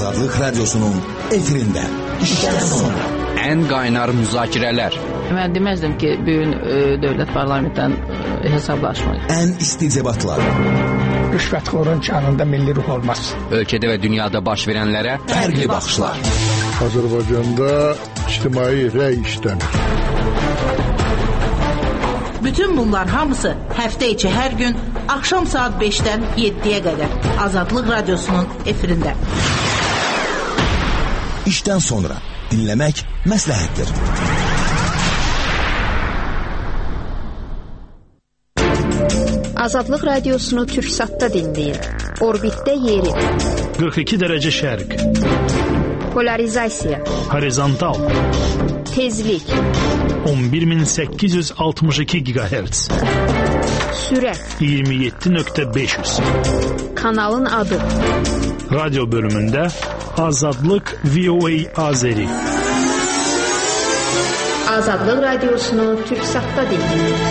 Azadlıq Radyosu'nun efirində. İşdən sonra. Ən qaynar müzakirələr. Mən deməzdim ki, bugün dövlət parlamentdən hesablaşmayın. Ən isti debatlar. Rüşvətxorun kanında milli ruh olmaz. Ölkədə və dünyada baş verənlərə fərqli baxışlar. Azərbaycanda ictimai rəy işlənir. Bütün bunlar hamısı həftə içi hər gün axşam saat 5-dən 7-yə qədər Azadlıq Radyosu'nun efirində. İşdən sonra dinləmək məsləhətdir. Azadlıq Radiosunu Türksat'ta dinləyin. Orbitdə yeri. 42 dərəcə şərq. Polarizasiya. Horizontal. Tezlik. 11862 GHz. Sürət. 27.500. Kanalın adı. Radyo bölümündə Azadlıq VOA Azeri. Azadlıq Radiosunu Türksat'ta dinləyin.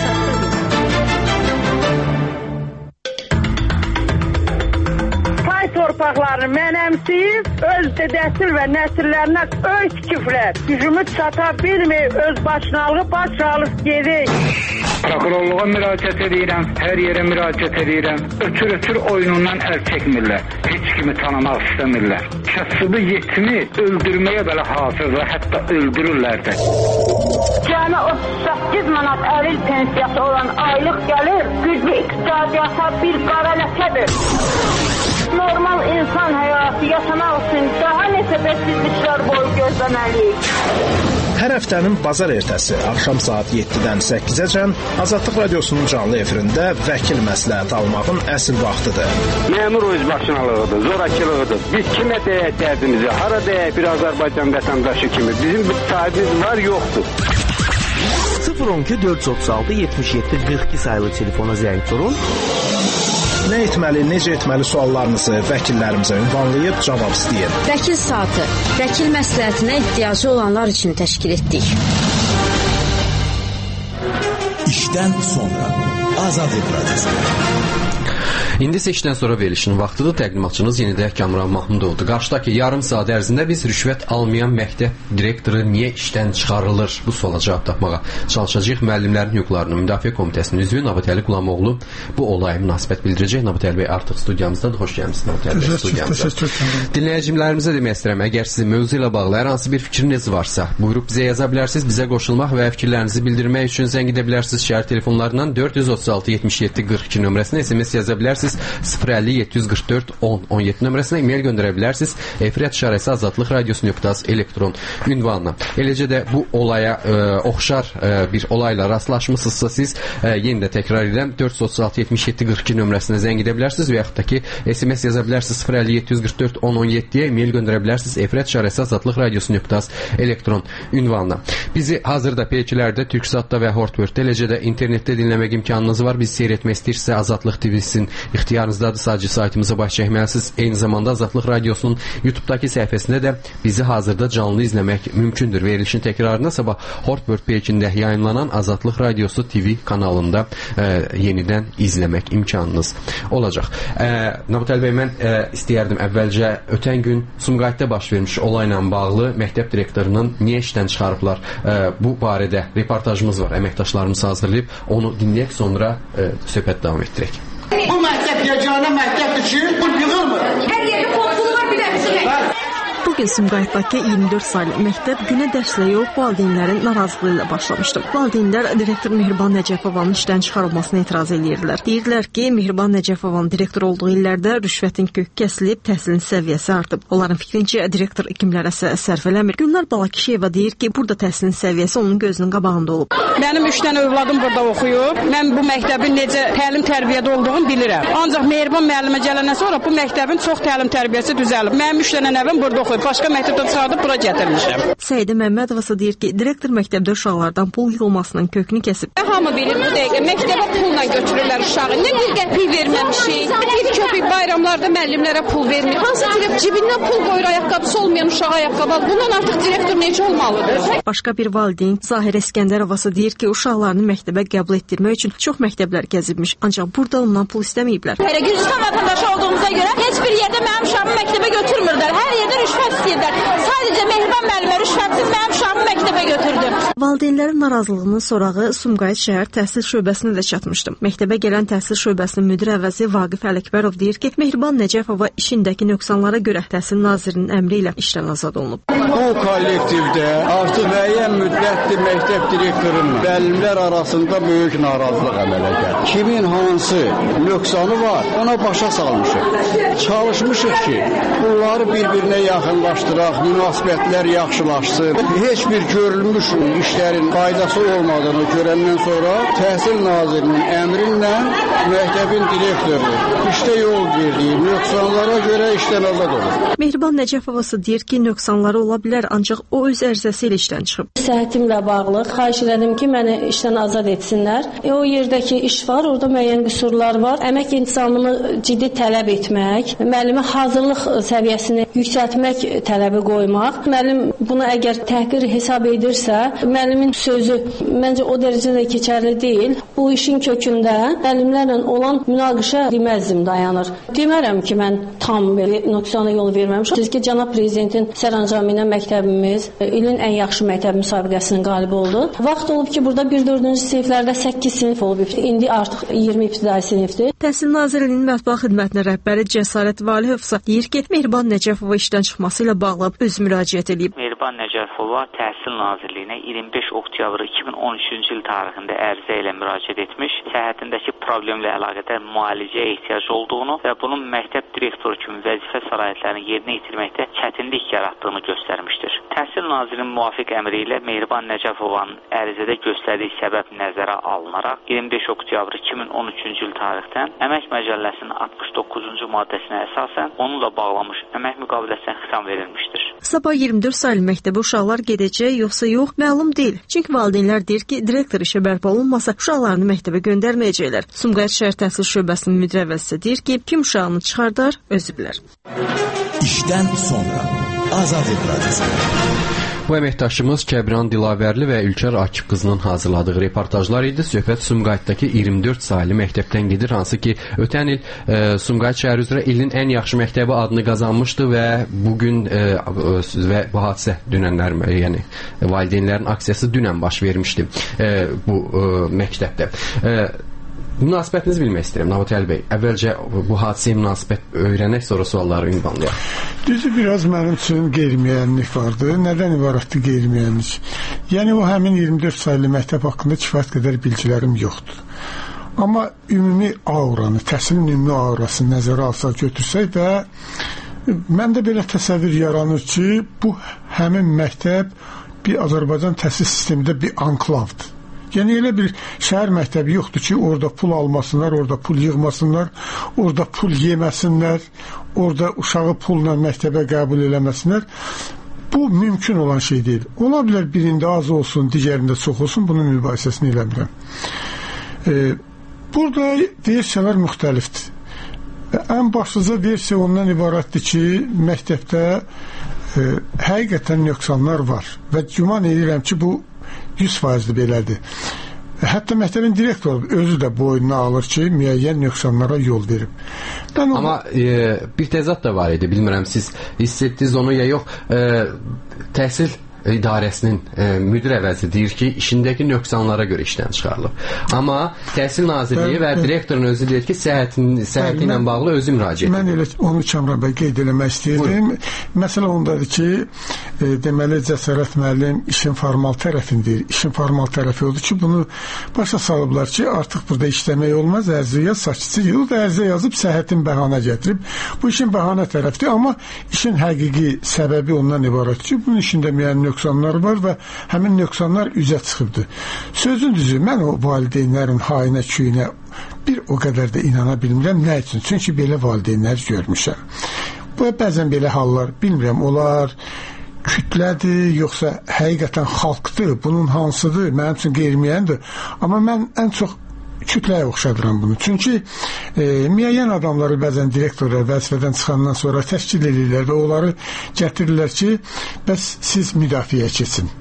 Torpaqlarını mənəmsiyib, öz dədəsil və nəsillərinə öz küfrlər, gücümü çata bilməyib, öz başınalığı baş alıb gedik. Prokurorluğa müraciət edirəm, hər yerə müraciət edirəm. Ötür oyunundan əl çəkmirlər, heç kimi tanımaq istəmirlər. Kasıbı yetimi öldürməyə belə hazırlar, hətta öldürürlər də. Cəmi 38 manat əril pensiyası olan aylıq gəlir, güclü iqtisadiyyata bir qara ləkədir. Normal insan həyatı yaşamaq üçün daha neçə bəsizliklər boyu gözləməliyik. Hər həftənin bazar ertəsi axşam saat 7-dən 8-əcən Azadlıq Radiosunun canlı efirində vəkil məsləhət almağın əsl vaxtıdır. Məmur özbaşınalığıdır, zorakılığıdır. Biz kimə deyək dərdimizi, hara deyək bir Azərbaycan vətəndaşı kimi. Bizim bir sahibimiz var, yoxdur. 012 436 77 42 sayılı telefona zəng vurun. Nə etməli, necə etməli suallarınızı vəkillərimizə ünvanlayıb cavab istəyin. Vəkil saatı, vəkil məsləhətinə ehtiyacı olanlar üçün təşkil etdik. İşdən sonra Azadlıq Radyosu. İndi isə işdən sonra verilişin vaxtıdır. Təqdimatçınız yenidə Kamran Mahmudovdur. Qarşıdakı yarım saat ərzində biz rüşvət almayan məktəb direktoru niyə işdən çıxarılır? Bu suala cavab tapmağa çalışacağıq. Müəllimlərin hüquqlarının Müdafiə Komitəsinin üzvü Nabatəli Qulamoğlu bu olaya münasibət bildirəcək. Nabatəli bəy artıq studiyamızdadır. Xoş gəlmisiniz Nabatəli bəy studiyamıza. Dinləyicilərimizə demək istəyirəm, əgər sizin mövzu ilə bağlı hər hansı bir fikriniz varsa, buyurub bizə yaza bilərsiniz. Bizə qoşulmaq və fikirlərinizi bildirmək üçün zəng edə bilərsiniz. Şəhər telefonlarından 436 77 42 nömrəsinə SMS yaza bilərsiniz. 050-744-10-17 nömrəsinə e-mail göndərə bilərsiniz. efirət@azadlıqradiosu.az-elektron ünvanına. Eləcə də bu olaya oxşar bir olayla rastlaşmısınızsa siz yenə də təkrar edirəm 436-77-42 nömrəsinə zəng edə bilərsiniz və yaxud da ki SMS yaza bilərsiniz 050-744-10-17-yə e-mail göndərə bilərsiniz. efirət@azadlıqradiosu.az-elektron ünvanına. Bizi hazırda P2-lərdə, Türksatda və Hortworth-də, eləcə də internetdə dinləmək imkanınız var. Bizi seyr etmək istəyirsə Azadlıq TV-sin ixtiyarınızdadır. Sadəcə saytımıza baş çəkməlisiniz. Eyni zamanda Azadlıq Radiosunun YouTube-dakı səhifəsində də bizi hazırda canlı izləmək mümkündür. Verilişin təkrarına sabah Hortworth P2-də yayımlanan Azadlıq Radiosu TV kanalında yenidən izləmək imkanınız olacaq. Nabatəli bəy, mən istəyərdim əvvəlcə ötən gün Sumqayıtda baş vermiş olayla bağlı məktəb direktorunun niyə işdən çıxarıblar bu barədə reportajımız var. Əməkdaşlarımız hazırlayıb onu dinləyək, sonra söhbət davam etdirək. Bu məktəb yeganə məktəbdir ki, bu yığılmır. Hər yerdə kontrol var, bir dənəsi. Bugün Sumqayıtdakı 24 saylı məktəb günə dərslə yox, valideynlərin narazılığı ilə başlamışdı. Valideynlər direktor Mehriban Nəcəfovanın işdən çıxarılmasına etiraz edirdilər. Deyirdilər ki, Mehriban Nəcəfovanın direktor olduğu illərdə rüşvətin kökü kəsilib, təhsilin səviyyəsi artıb. Onların fikrincə direktor kimlərə sərf eləmir. Gülnar Balakişiyeva deyir ki, burada təhsilin səviyyəsi onun gözünün qabağında olub. Mənim 3 dənə övladım burada oxuyub. Mən bu məktəbin necə təlim tərbiyədə olduğunu bilirəm. Ancaq Mehriban müəllimə gələndən sonra bu məktəbin çox təlim tərbiyəsi düzəlib. Mənim 3 dənə nəvəm burada oxuyub. başqa məktəbdən çıxardıb bura gətirmişəm. Səidə Məmmədova deyir ki, direktor məktəbdə uşaqlardan pul yığılmasının kökünü kəsib. Hamı bilir bu dəqiqə məktəbə pulla götürürlər uşağı. Nə bir qəpik verməmişik. Bir köpük bayramlarda müəllimlərə pul vermir. Hansı direktor cibindən pul qoyur ayaqqabısı olmayan uşağa ayaqqabı? Bundan artıq direktor necə olmalıdır? Başqa bir valideyn Zahirə İskəndərovası deyir ki, uşaqlarını məktəbə qəbul etdirmək üçün çox məktəblər gəzibmiş, ancaq burada ondan pul istəməyiblər. Gürcüstan vətəndaşı olduğumuza görə heç bir yerdə mənim uşağımı məktəbə götürmürlər. Hər yerdə rüşvət istəyirlər. Sadəcə Mehriban müəllimə rüşvətsiz mənim uşağımı məktəbə götürdü. Valideynlərin narazılığının sorağı Sumqayıt şəhər təhsil şöbəsinə də çatmışdı. Məktəbə gələn təhsil şöbəsinin müdir əvəzi Vaqif Ələkbərov deyir ki, Mehriban Nəcəfova işindəki nöqsanlara görə Təhsil Nazirinin əmri ilə işdən azad olunub. Bu kollektivdə artıq müəyyən müddətdir məktəb direktorunun müəllimlər arasında böyük narazılıq əmələ gəlir. Kimin hansı nöqsanı var, ona başa salmışıq. Çalışmışıq ki, bunları bir-birinə yaxınlaşdıraq, münasibətlər yaxşılaşsın. Heç bir görülmüş işlərin faydası olmadığını görəndən sonra Təhsil Nazirinin əmri ilə məktəbin direktoru işdə yol verdiyi nöqsanlara görə işdən azad olur. Mehriban Nəcəfovası deyir ki, nöqsanları ola bilər, ancaq o öz ərizəsi ilə işdən çıxıb. Səhhətimlə bağlı xahiş elədim ki, məni işdən azad etsinlər. O yerdəki iş var, orada müəyyən qüsurlar var. Əmək intizamını ciddi tələb etmək, müəllimə hazırlıq səviyyəsini yüksəltmək tələbi qoymaq. Müəllim bunu əgər təhqir hesab edirsə, müəllimin sözü məncə o dərəcədə keçərli deyil. Bu işin kökündə müəllimlərlə olan münaqişə deməzdim dayanır. Demərəm ki, mən tam belə nöqsana yol verməmişəm. Siz ki, cənab prezidentin sərəncamı ilə məktəbimiz ilin ən yaxşı məktəb müsabiqəsinin qalibi oldu. Vaxt olub ki, burada 1-4-cü siniflərdə 8 sinif olub. İndi artıq 20 ibtidai sinifdir. Təhsil Nazirliyinin mətbuat xidmətinin rəhbəri Cəsarət Valihövsə deyir ki, Mehriban Nəcəfova işdən çıxması ilə bağlı öz müraciət edib. Mehriban Nəcəfova Təhsil Nazirliyinə 25 oktyabr 2013-cü il tarixində ərizə ilə müraciət etmiş, səhhətindəki problemlə əlaqədar müalicəyə ehtiyac olduğunu və bunun məktəb direktoru kimi vəzifə səlahiyyətlərini yerinə yetirməkdə çətinlik yaratdığını göstərmişdir. Təhsil Nazirinin müvafiq əmri ilə Mehriban Nəcəfovanın ərizədə göstərdiyi səbəb nəzərə alınaraq 25 oktyabr 2013-cü il tarixdən Əmək Məcəlləsinin 69-cu maddəsinə əsasən onunla bağlanmış əmək müqaviləsinə xitam verilmişdir. Sabah 24 saylı məktəbə uşaqlar gedəcək yoxsa yox, məlum deyil. Çünki valideynlər deyir ki, direktor işə bərpa olunmasa uşaqlarını məktəbə göndərməyəcəklər. Sumqayıt şəhər təhsil şöbəsinin müdir əvəzisi deyir ki, kim uşağını çıxardar, özü bilər. İşdən sonra Azadlıq Radiosu. Bu əməkdaşımız Kəbran Dilavərli və Ülkər Akif qızının hazırladığı reportajlar idi. Söhbət Sumqayıtdakı 24 saylı məktəbdən gedir, hansı ki, ötən il Sumqayıt şəhəri üzrə ilin ən yaxşı məktəbi adını qazanmışdı və bugün və bu hadisə dünənlər, yəni valideynlərin aksiyası dünən baş vermişdi bu məktəbdə. Münasibətinizi bilmək istəyirəm, Navutəli bəy. Əvvəlcə bu hadisəyə münasibət öyrənək, sonra sualları ünvanlayaq. Düzü, biraz mənim üçün qeyri-müəyyənlik vardı. Nədən ibarətdir qeyri-müəyyənlik? Yəni, o həmin 24 saylı məktəb haqqında kifayət qədər bilgilərim yoxdur. Amma ümumi auranı, təhsilin ümumi aurasını nəzərə alsaq, götürsək və məndə belə təsəvvür yaranır ki, bu həmin məktəb bir Azərbaycan təhsil sistemində bir anklavdır. Yəni elə bir şəhər məktəbi yoxdur ki, orada pul almasınlar, orada pul yığmasınlar, orada pul yeməsinlər, orada uşağı pulla məktəbə qəbul eləməsinlər. Bu mümkün olan şey deyil. Ola bilər birində az olsun, digərində çox olsun, bunun mübahisəsini eləmirəm. Burada versiyalar müxtəlifdir. Ən başlıca versiya ondan ibarətdir ki, məktəbdə həqiqətən nöqsanlar var və güman edirəm ki, bu 100% belədir. Hətta məktəbin direktoru özü də boynuna alır ki, müəyyən nöqsanlara yol verib. Amma bir təzad da var idi, bilmirəm siz hiss etdiniz onu ya yox. Təhsil idarəsinin müdir əvəzi deyir ki, işindəki nöqsanlara görə işdən çıxarılıb. Amma Təhsil Nazirliyi və direktorun özü deyir ki, səhhəti ilə bağlı özü müraciət edir. Mən elə onu Kəmran bəy qeyd eləmək istəyirdim. Məsələ ondadır ki, deməli Cəsarət müəllim işin formal tərəfini deyir. İşin formal tərəfi odur ki, bunu başa salıblar ki, artıq burada işləmək olmaz, ərizə yaz, sakitçi yıl da ərizə yazıb səhhətin bəhanə gətirib. Bu işin bəhanə tərəfdir, amma işin həqiqi səbəbi ondan ibarət ki, bunun işində müəyyən nöqsanlar var və həmin nöqsanlar üzə çıxıbdır. Sözün düzü, mən o valideynlərin hainə küyünə bir o qədər də inana bilmirəm. Nə üçün? Çünki belə valideynlər görmüşəm. Bu bəzən belə hallar, bilmirəm, onlar kütlədir, yoxsa həqiqətən xalqdır, bunun hansıdır, mənim üçün qeyri-müəyyəndir. Amma mən ən çox kütləyə oxşadıram bunu. Çünki müəyyən adamları bəzən direktorlar vəzifədən çıxandan sonra təşkil edirlər və onları gətirirlər ki, bəs siz müdafiəyə keçin.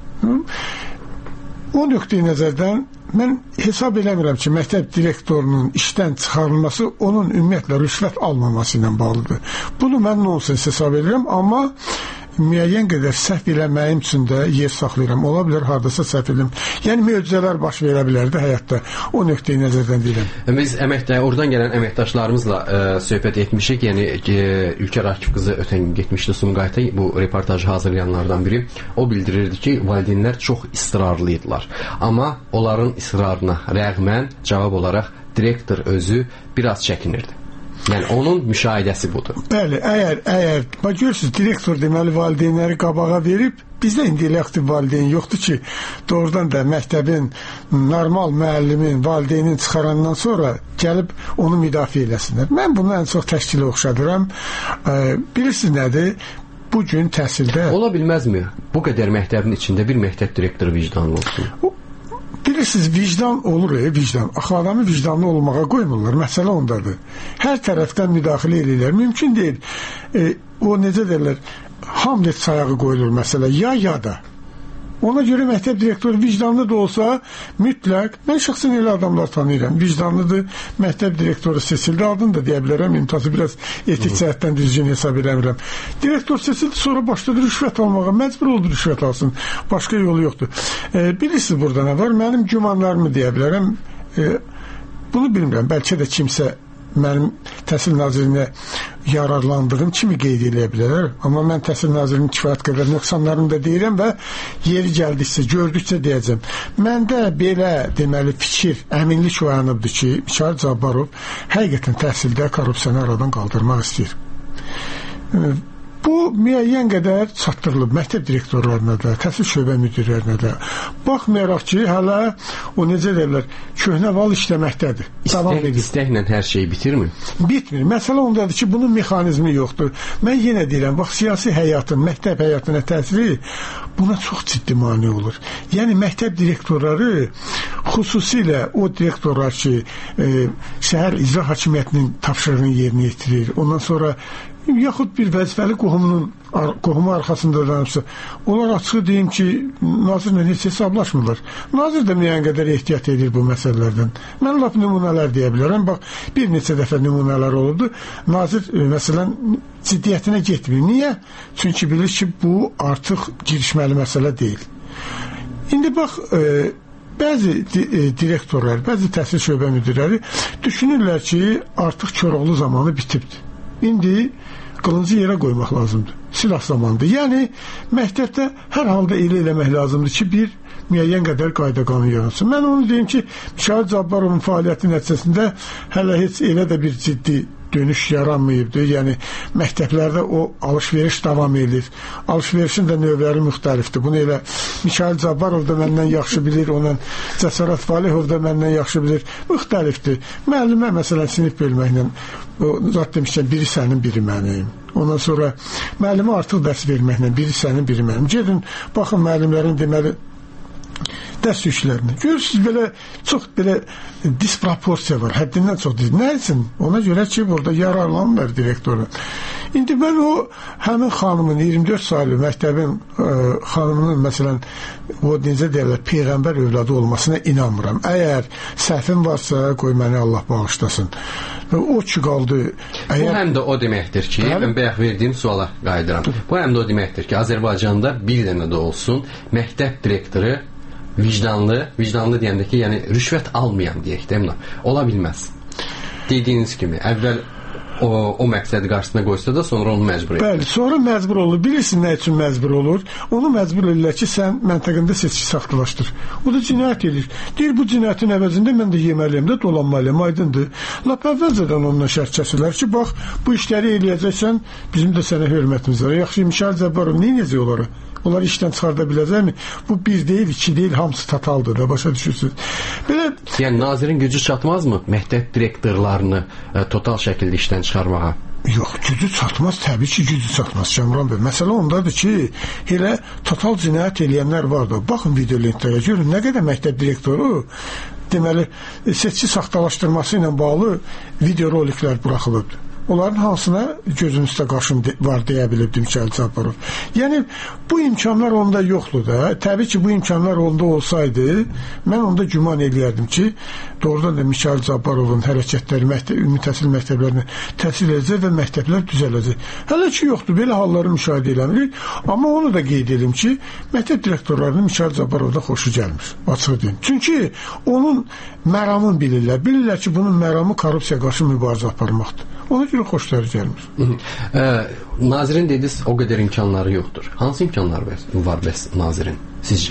O nöqteyi nəzərdən mən hesab eləmirəm ki, məktəb direktorunun işdən çıxarılması onun ümumiyyətlə rüşvət almaması ilə bağlıdır. Bunu mən nonsens hesab edirəm, amma müəyyən qədər səhv eləməyim üçün də yer saxlayıram. Ola bilər, hardasa səhv edim. Yəni, möcüzələr baş verə bilərdi həyatda. O nöqteyi nəzərdən deyirəm. Biz oradan gələn əməkdaşlarımızla söhbət etmişik. Yəni, Ülkər Akif qızı ötən gün getmişdi Sumqayıta, bu reportajı hazırlayanlardan biri. O bildirirdi ki, valideynlər çox israrlıydılar. Amma onların israrına rəğmən cavab olaraq direktor özü biraz çəkinirdi. Yəni, onun müşahidəsi budur. Bəli, əgər görürsünüz, direktor deməli valideynləri qabağa verib, bizdə indi elə aktiv valideyn yoxdur ki, doğrudan da məktəbin, normal müəllimin, valideynin çıxarandan sonra gəlib onu müdafiə eləsinlər. Mən bunu ən çox təşkilə oxşadıram. Bilirsiniz nədir? Bugün təhsildə... Ola bilməzmi? Bu qədər məktəbin içində bir məktəb direktoru vicdanlı olsun. Bilirsiniz, vicdan olur, vicdan. Axı adamı vicdanlı olmağa qoymurlar. Məsələ ondadır. Hər tərəfdən müdaxilə edirlər. Mümkün deyil. O necə deyirlər? Hamlet sayağı qoyulur məsələ. Ya da. Ona görə məktəb direktoru vicdanlı da olsa, mütləq, mən şəxsən elə adamlar tanıyıram, vicdanlıdır, məktəb direktoru seçildi, adını da deyə bilərəm, imtası biraz etik cəhətdən düzgün hesab eləmirəm. Direktor seçildi, sonra başladı rüşvət almağa, məcbur oldu rüşvət alsın, başqa yolu yoxdur. Bilirsiniz burada nə var, mənim gümanlarımı deyə bilərəm, bunu bilmirəm, bəlkə də kimsə mənim Təhsil Nazirinə yararlandığım kimi qeyd eləyə bilər. Amma mən Təhsil Nazirinin kifayət qədər nöqsanlarını da deyirəm və yeri gəldikcə, gördükcə deyəcəm. Məndə belə deməli fikir, əminlik oyanıbdır ki, Mikayıl Cabbarov həqiqətən təhsildə korrupsiyanı aradan qaldırmaq istəyir. Bu müəyyən qədər çatdırılıb məktəb direktorlarına da, təhsil şöbə müdirlərinə də. Baxmayaraq ki, hələ o necə deyirlər, köhnə val işləməkdədir. İstəklə hər şey bitirmi? Bitmir. Məsələ ondadır ki, bunun mexanizmi yoxdur. Mən yenə deyirəm, bax, siyasi həyatın, məktəb həyatına təsiri buna çox ciddi mane olur. Yəni, məktəb direktorları, xüsusilə o direktorlar ki, şəhər icra hakimiyyətinin tapşırığını yerinə yetirir, ondan sonra yaxud bir vəzifəli qohumu arxasında danışsa, onlar açıq deyim ki, nazirlə heç hesablaşmırlar. Nazir də müəyyən qədər ehtiyat edir bu məsələlərdən. Mən laf nümunələr deyə bilərəm. Bax, bir neçə dəfə nümunələr olubdu. Nazir, məsələn, ciddiyyətinə getmir. Niyə? Çünki bilir ki, bu artıq girişməli məsələ deyil. İndi bax, bəzi direktorlar, bəzi təhsil şöbə müdirləri düşünürlər ki, artıq Koroğlu zamanı bitibdir. İndi qılıncı yerə qoymaq lazımdır. Silah zamanıdır. Yəni, məktəbdə hər halda elə eləmək lazımdır ki, bir müəyyən qədər qayda qanun yaransın. Mən onu deyim ki, Mikayıl Cabbarovun fəaliyyəti nəticəsində hələ heç elə də bir ciddi dönüş yaranmayıbdır. Yəni, məktəblərdə o alış-veriş davam edir. Alış-verişin də növləri müxtəlifdir. Bunu elə Mikayıl Cabbarov da məndən yaxşı bilir, onun Cəsarət Valihov da məndən yaxşı bilir. Müxtəlifdir. Müəllimə, məsələn, sinif bölməklə, zat demişkən, biri sənin, biri mənim. Ondan sonra müəllimə artıq dərs verməklə, biri sənin, biri mənim. Gedin, baxın müəllimlərin deməli dərs yüklərini. Görürsünüz, belə çox belə disproporsiya var. Həddindən çox deyil. Nə üçün? Ona görə ki, burada yararlanırlar direktorlar. İndi mən o həmin xanımın 24 saylı məktəbin xanımının məsələn o necə deyirlər, peyğəmbər övladı olmasına inanmıram. Əgər səhvim varsa, qoy məni Allah bağışlasın. O ki qaldı. Bu həm də o deməkdir ki, mən bayaq verdiyim suala qayıdıram. Bu həm də o deməkdir ki, Azərbaycanda bir dənə də olsun məktəb direktoru vicdanlı deyəndə ki, yəni rüşvət almayan deyək, deyil mi? Ola bilməz. Dediyiniz kimi, əvvəl o məqsədi qarşısına qoysa da sonra onu məcbur edir. Bəli, sonra məcbur olur. Bilirsiniz nə üçün məcbur olur? Onu məcbur edirlər ki, sən məntəqəndə seçki saxtalaşdır. O da cinayət edir. Deyir, bu cinayətin əvəzində mən də yeməliyəm də, dolanmalıyım, aydındır. Lap əvvəlcədən onunla şərt kəsirlər ki, bax, bu işləri eləyəcəksən, bizim də sənə hörmətimiz var. Yaxşı, Mikayıl Cabbarov neyəcək onları? Onlar işdən çıxarda biləcəkmi? Bu bir deyil, iki deyil, hamısı totaldır da, başa düşürsünüz. Belə... Yəni, nazirin gücü çatmazmı məktəb direktorlarını total şəkildə işdən çıxarmağa? Yox, gücü çatmaz, təbii ki, gücü çatmaz Şəmran bəy. Məsələ ondadır ki, elə total cinayət eləyənlər var da. Baxın video lentlərə, görün, nə qədər məktəb direktoru deməli, seçki saxtalaşdırması ilə bağlı videoroliklər buraxılıbdır. Onların hansına gözünüzdə qaşım var deyə bilirdim Mikayıl Cabbarov. Yəni, bu imkanlar onda yoxdur da. Təbii ki, bu imkanlar onda olsaydı, mən onda güman eləyərdim ki, doğrudan da Mikayıl Cabbarovun hərəkətləri ümumi təhsil məktəblərinə təsir edəcək və məktəblər düzələcək. Hələ ki, yoxdur, belə halları müşahidə eləmirik. Amma onu da qeyd edim ki, məktəb direktorlarının Mikayıl Cabbarovda xoşu gəlmir, açıq deyim. Çünki onun məramını bilirlər. Bilirlər ki, bunun məramı korrupsiya qarşı mübarizə aparmaqdır. Ona görə xoşları gəlmir. Nazirin dediniz, o qədər imkanları yoxdur. Hansı imkanlar var bəs nazirin sizcə?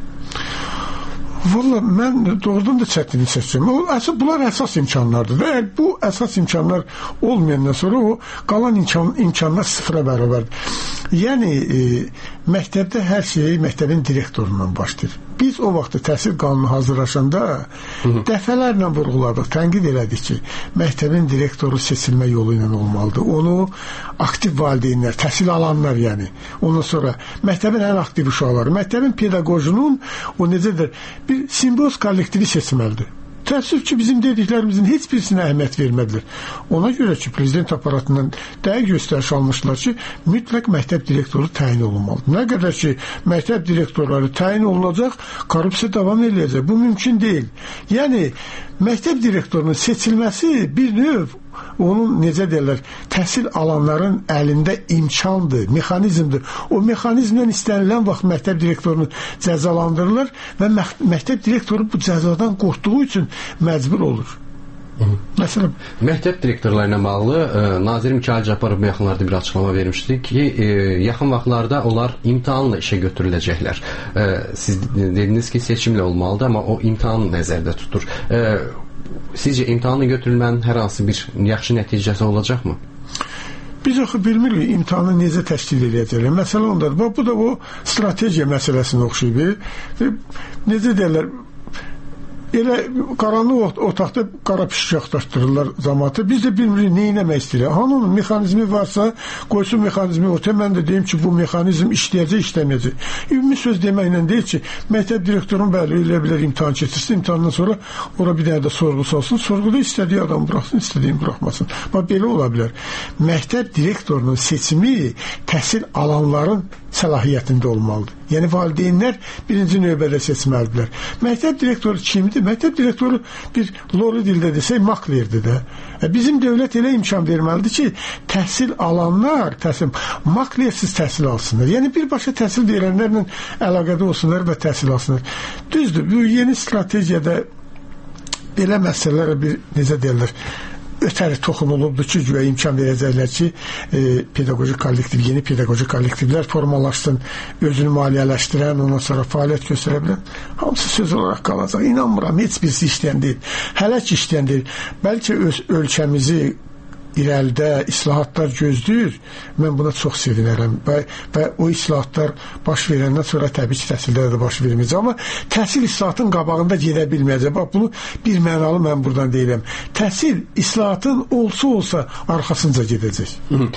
Valla mən doğrudan da çətinlik çəkəcəm. Bunlar əsas imkanlardır. Əgər bu əsas imkanlar olmayandan sonra o qalan imkanlar sıfıra bərabərdir. Yəni, məktəbdə hər şey məktəbin direktorundan başlayır. Biz o vaxtda təhsil qanunu hazırlaşanda dəfələrlə vurğuladıq, tənqid elədik ki, məktəbin direktoru seçilmə yolu ilə olmalıdır. Onu aktiv valideynlər, təhsil alanlar yəni. Ondan sonra məktəbin ən aktiv uşaqları, məktəbin pedaqojunun o necədir, bir simbiyoz kollektivi seçməlidir. Təəssüf ki, bizim dediklərimizin heç birisinə əhəmiyyət vermədilər. Ona görə ki, prezident aparatından dəqiq göstəriş almışlar ki, mütləq məktəb direktoru təyin olunmalıdır. Nə qədər ki, məktəb direktorları təyin olunacaq, korrupsiya davam edəcək. Bu mümkün deyil. Yəni, məktəb direktorunun seçilməsi bir növ onun, necə deyirlər, təhsil alanların əlində imkandır, mexanizmdir. O mexanizmdən istənilən vaxt məktəb direktorunu cəzalandırırlar və məktəb direktoru bu cəzadan qorxduğu üçün məcbur olur. Məsələn, məktəb direktorlarına bağlı Nazir Mikayıl Cabbarov bu yaxınlarda bir açıqlama vermişdi ki, yaxın vaxtlarda onlar imtahanla işə götürüləcəklər. Siz dediniz ki, seçimlə olmalıdır, amma o imtahan nəzərdə tutur. Sizcə imtahanla götürülmənin hər hansı bir yaxşı nəticəsi olacaqmı? Biz axı bilmirik imtahanı necə təşkil edəcəklər. Məsələ ondadır. Bu da o strategiya məsələsinə oxşayıb. Necə deyirlər, elə qaranlıq otaqda qara pişik axtartdırırlar cəmaatı. Biz də bilmirik, nə eləmək istəyir. Hanının mexanizmi varsa, qoysun mexanizmi ortaya. Mən də deyim ki, bu mexanizm işləyəcək, işləməyəcək. Ümumi söz deməklə deyil ki, məktəb direktorun bəli, elə bilər imtahan keçirsin, imtahandan sonra ora bir dənə də sorğusu olsun. Sorğuda istədiyi adam buraxsın, istədiyini buraxmasın. Bax, belə ola bilər. Məktəb direktorunun seçimi təhsil alanların səlahiyyətində olmalıdır. Yəni, valideynlər birinci növbədə seçməlidirlər. Məktəb direktoru kimdir? Məktəb direktoru bir lori dildə desək, maklerdir də. Bizim dövlət elə imkan verməlidir ki, təhsil alanlar, maklersiz təhsil alsınlar. Yəni, birbaşa təhsil verənlərlə əlaqədə olsunlar və təhsil alsınlar. Düzdür, bu yeni strategiyada belə məsələlərə bir, necə deyirlər, ötəri toxunulubdur ki, güya imkan verəcəklər ki, pedaqoji kollektiv, yeni pedaqoji kollektivlər formalaşsın, özünü maliyyələşdirən, ondan sonra fəaliyyət göstərə bilən. Hamısı söz olaraq qalacaq. İnanmıram, heç birisi işləyən deyil. Hələ ki işləyən deyil. Bəlkə ölkəmizi irəlidə islahatlar gözləyir. Mən buna çox sevinərəm və o islahatlar baş verəndən sonra təbii ki, təhsildə də baş verməyəcək. Amma təhsil islahatın qabağında gedə bilməyəcək. Bax, bunu bir mənalı mən buradan deyirəm. Təhsil islahatın olsa arxasınca gedəcək.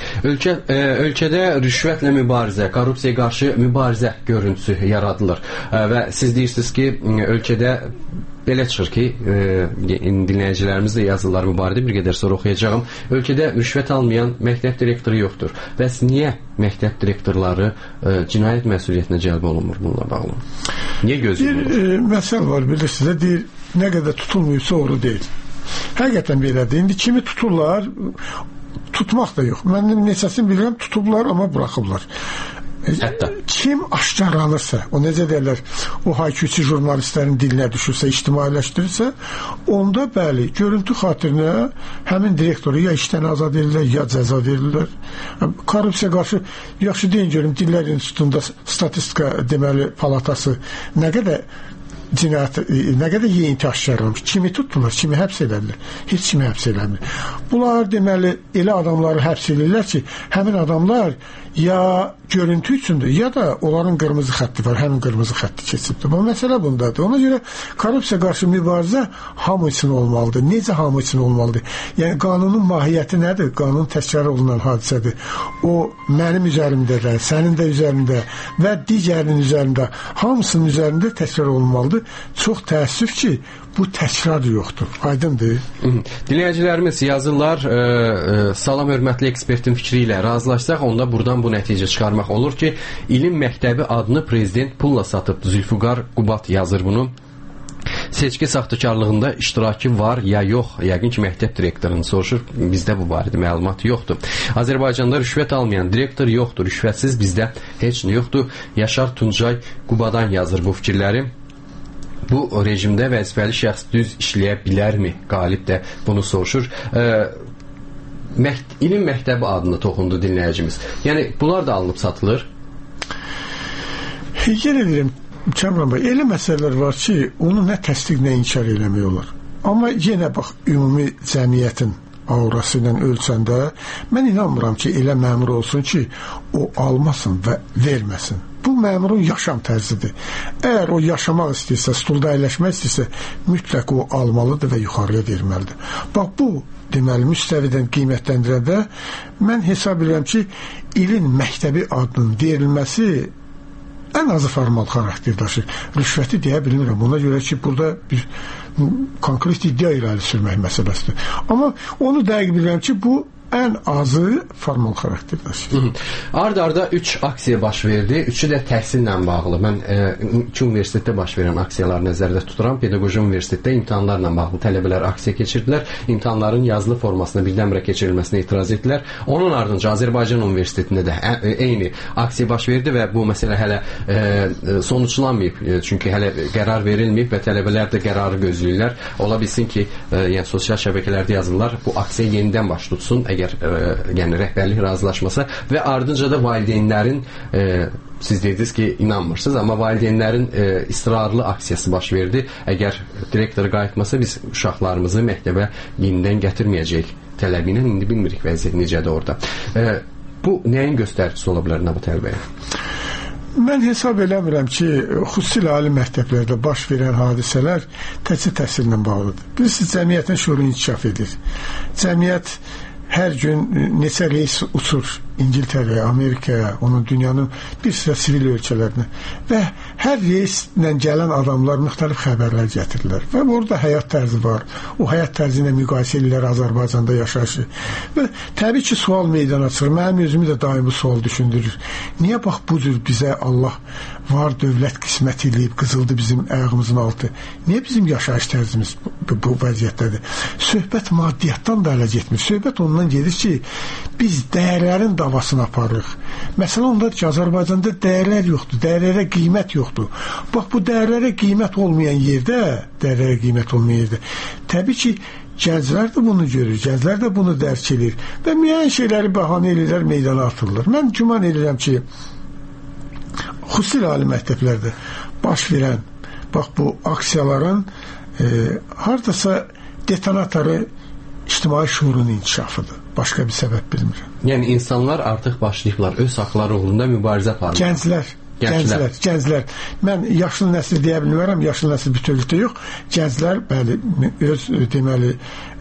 Ölkədə rüşvətlə mübarizə, korrupsiyaya qarşı mübarizə görüntüsü yaradılır və siz deyirsiniz ki, ölkədə belə çıxır ki, dinləyicilərimiz də yazırlar bu barədə, bir qədər sonra oxuyacağım. Ölkədə rüşvət almayan məktəb direktoru yoxdur. Bəs niyə məktəb direktorları cinayət məsuliyyətinə cəlb olunmur bununla bağlı? Niyə gözləyir? Bir məsəl var, bilirsiniz, deyir, nə qədər tutulmuyubsa oru deyil. Həqiqətən belədir. İndi kimi tuturlar, tutmaq da yox. Mən neçəsini bilirəm, tutublar, amma buraxıblar. Hətta. Kim aşkarlanırsa, o necə deyirlər, o hayküçü jurnalistlərin dilinə düşürsə, ictimailəşdirirsə, onda bəli, görüntü xatirinə həmin direktoru ya işdən azad edirlər, ya cəza verirlər. Korrupsiya qarşı, yaxşı deyin görüm, Dillər İnstitutunda statistika deməli palatası nə qədər cinayət, nə qədər yeyinti aşkarlanmış, kimi tutdular, kimi həbs edərlər, heç kimi həbs edərlər. Bunlar deməli elə adamları həbs edirlər ki, həmin adamlar ya görüntü üçündür, ya da onların qırmızı xətti var, həmin qırmızı xətti keçibdir. Bu məsələ bundadır. Ona görə korrupsiya qarşı mübarizə hamı üçün olmalıdır. Necə hamı üçün olmalıdır? Yəni qanunun mahiyyəti nədir? Qanun təkrar olunan hadisədir. O mənim üzərimdə də, sənin də üzərində və digərinin üzərində, hamısının üzərində təkrar olunmalıdır. Çox təəssüf ki, bu təkrar yoxdur. Aydındır. Dinləyicilərimiz yazırlar, salam hörmətli ekspertin fikri ilə razılaşsaq, onda buradan bu nəticə çıxarmaq olur ki, İlim Məktəbi adını prezident pulla satıb. Zülfüqar Qubat yazır bunu. Seçki saxtakarlığında iştirakı var ya yox? Yəqin ki, məktəb direktorunu soruşur. Bizdə bu barədə məlumat yoxdur. Azərbaycanda rüşvət almayan direktor yoxdur. Rüşvətsiz bizdə heç nə yoxdur. Yaşar Tuncay Qubadan yazır bu fikirləri. Bu rejimdə vəzifəli şəxs düz işləyə bilərmi? Qalib də bunu soruşur. İlim Məktəbi adını toxundu dinləyicimiz. Yəni, bunlar da alınıb satılır. Yenə deyirəm, Kəmran bəy, elə məsələlər var ki, onu nə təsdiq, nə inkar eləmək olar. Amma yenə bax, ümumi cəmiyyətin aurası ilə ölçəndə, mən inanmıram ki, elə məmur olsun ki, o almasın və verməsin. Bu məmurun yaşam tərzidir. Əgər o yaşamaq istəyirsə, stulda əyləşmək istəyirsə, mütləq o almalıdır və yuxarıya verməlidir. Bax, bu deməli, müstəvidən qiymətləndirəndə mən hesab edirəm ki, İlim Məktəbi adının verilməsi ən azı formal xarakter daşır. Rüşvəti deyə bilmirəm. Ona görə ki, burada bir konkret iddia irəli sürmək məsələsidir. Amma onu dəqiq bilirəm ki, bu ən azı formal xarakter daşıyır. Ard-arda 3 aksiya baş verdi. Üçü də təhsillə bağlı. Mən iki universitetdə baş verən aksiyaları nəzərdə tuturam. Pedaqoji universitetdə imtahanlarla bağlı tələbələr aksiya keçirdilər. İmtahanların yazılı formasına birdən-birə keçirilməsinə etiraz etdilər. Onun ardınca Azərbaycan Universitetində də eyni aksiya baş verdi və bu məsələ hələ sonuçlanmayıb. Çünki hələ qərar verilməyib və tələbələr də qərarı gözləyirlər. Ola bilsin ki, yəni sosial şəbəkələrdə yazırlar, bu aksiya yenidən baş tutsun, əgər yəni rəhbərlik razılaşmasa və ardınca da valideynlərin siz dediniz ki, inanmırsınız, amma valideynlərin israrlı aksiyası baş verdi. Əgər direktor qayıtmasa, biz uşaqlarımızı məktəbə yenidən gətirməyəcək tələbi ilə indi bilmirik vəziyyət necədir orada. Bu nəyin göstəricisi ola bilər Nabut Əlbəyə? Mən hesab eləmirəm ki, xüsusilə ali məktəblərdə baş verən hadisələr təkcə təhsillə bağlıdır. Bilirsiniz, cəmiyyətin şuuru inkişaf edir. Cəmiyyət hər gün neçə reis uçur İngiltərəyə, Amerikaya, onun dünyanın bir sıra sivil ölkələrinə və hər reislə gələn adamlar müxtəlif xəbərlər gətirirlər və orada həyat tərzi var. O həyat tərzi ilə müqayisə edirlər Azərbaycanda yaşayışı və təbii ki, sual meydana çıxır. Mənim özümü də daim bu sual düşündürür. Niyə bax bu cür bizə Allah var dövlət qismət eləyib, qızıldı bizim ayağımızın altı? Niyə bizim yaşayış tərzimiz bu vəziyyətdədir? Söhbət maddiyyatdan da ələ getmir. Söhbət ondan gedir ki, biz dəyərlərin davasını aparırıq. Məsələ ondadır ki, Azərbaycanda dəyərlər yoxdur, dəyərlərə qiymət yoxdur. Bax, bu dəyərlərə qiymət olmayan yerdə, təbii ki, gənclər də bunu görür, gənclər də bunu dərk edir və müəyyən şeyləri bəhanə edirlər, meydana atırlar. Mən güman edirəm ki, xüsusilə ali məktəblərdə baş verən bax bu aksiyaların hardasa detonatoru ictimai şuurun inkişafıdır. Başqa bir səbəb bilmirəm. Yəni insanlar artıq başlayıblar öz haqları uğrunda mübarizə aparır. Gənclər. Mən yaşlı nəsil deyə bilmərəm, yaşlı nəsil bütövlükdə yox. Gənclər, bəli, öz deməli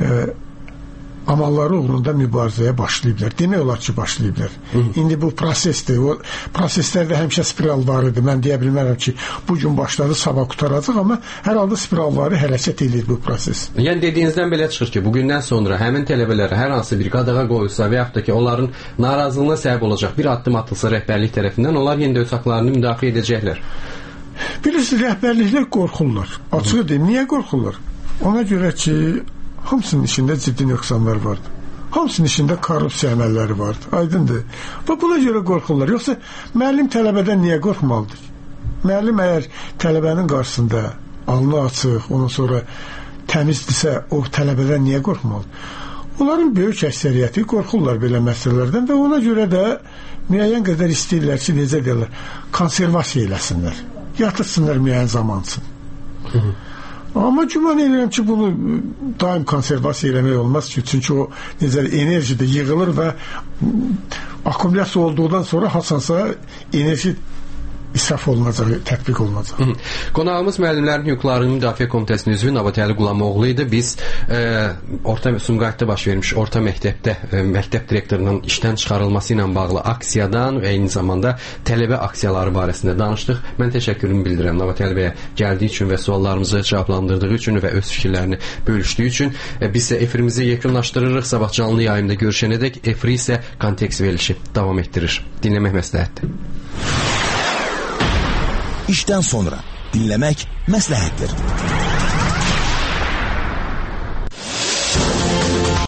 amalları uğrunda mübarizəyə başlayıblar. Demək olar ki, başlayıblar. İndi bu prosesdir. O proseslərdə həmişə spiral var idi. Mən deyə bilmərəm ki, bu gün başladı, sabah qutaracaq, amma hər halda spiralları hərəkət edir bu proses. Yəni dediyinizdən belə çıxır ki, bugündən sonra həmin tələbələrə hər hansı bir qadağa qoyulsa və yaxud da ki, onların narazılığına səbəb olacaq bir addım atılsa rəhbərlik tərəfindən, onlar yenə də öz haqlarını müdafiə edəcəklər. Bilirsiniz, rəhbərliklər qorxurlar. Açığı deyim, niyə qorxurlar? Ona görə ki, hamısının içində ciddi nöqsanlar vardır. Hamısının içində korrupsiya əməlləri vardır. Aydındır. Və buna görə qorxurlar. Yoxsa müəllim tələbədən niyə qorxmalıdır? Müəllim əgər tələbənin qarşısında alnı açıq, ondan sonra təmizdirsə, o tələbədən niyə qorxmalıdır? Onların böyük əksəriyyəti qorxurlar belə məsələlərdən və ona görə də müəyyən qədər istəyirlər ki, necə deyirlər, konservasiya eləsinlər. Yatırsınlar müəyyən zaman üçün. Amma güman edirəm ki, bunu daim konservasiya eləmək olmaz ki, çünki o necə enerji də yığılır və akkumulyasiya olduqdan sonra hasansa enerji israf olunacaq, tətbiq olunacaq. Qonağımız müəllimlərin hüquqlarının müdafiə komitəsinin üzvü Nabat Əli Qulamoğlu idi. Biz Sumqayıtda baş vermiş orta məktəbdə məktəb direktorunun işdən çıxarılması ilə bağlı aksiyadan və eyni zamanda tələbə aksiyaları barəsində danışdıq. Mən təşəkkürümü bildirirəm Nabat Əli bəyə gəldiyi üçün və suallarımızı cavablandırdığı üçün və öz fikirlərini bölüşdüyü üçün. Biz isə efirimizi yekunlaşdırırıq. Sabah canlı yayımda görüşənədək efiri isə kontekst verilişi davam etdirir. Dinləmək məsləhətdir. İşdən sonra dinləmək məsləhətdir.